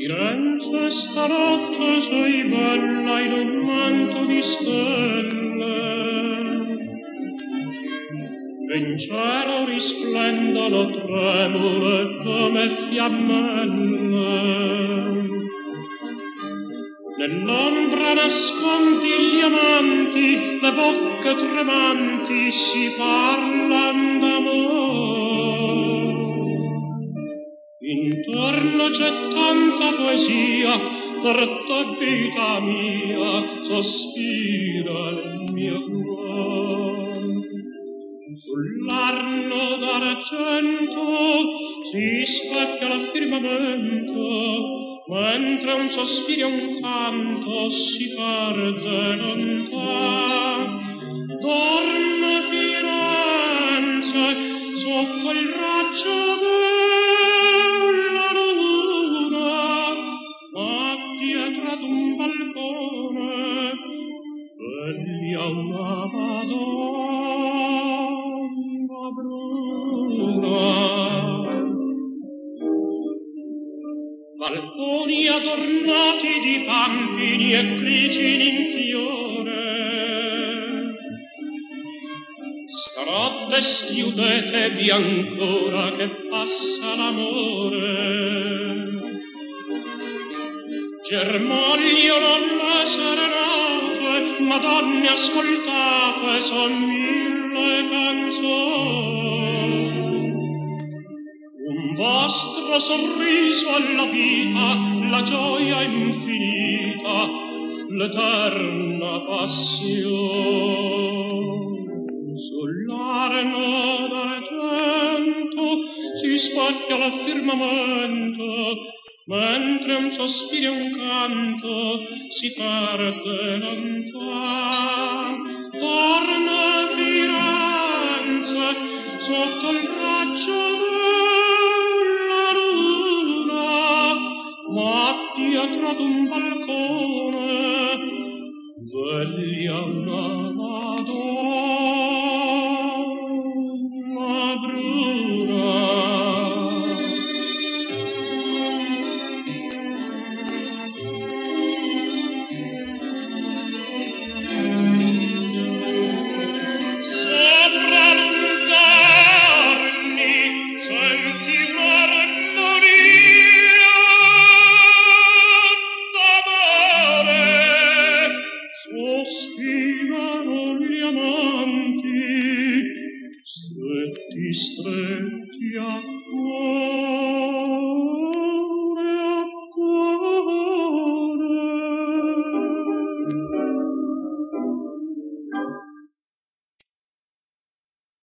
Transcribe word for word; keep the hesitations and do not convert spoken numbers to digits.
Firenze stanotte sei bella in un manto di stelle, e in cielo risplendono tremule come fiammelle. Nell'ombra nascondi gli amanti, le bocche tremanti si parlan d'amore. Intorno c'è tanta poesia, per te vita mia sospira il mio cuore. Sull'arno d'argento si specchia il firmamento, mentre un sospiro e un canto si perde lontano. Dorme Firenze sotto il raggio della luna, ma dietro ad un balcone veglia una Madonna bruna. Balconi adornati di pampini e glicini in fiore, scrotte schiudete biancora che passa l'amore. Germogliano le serenate, madonne ascoltate, son mille canzoni. Un vostro sorriso alla vita, la gioia infinita, l'eterna passione. Sull'arno d'argento si spacchia il firmamento, mentre un sospiro e un canto si perde lontano. Torna Firenze sotto il raggio della luna, ma dietro ad un balcone veglia una Madonna bruna. Stretti a cuore.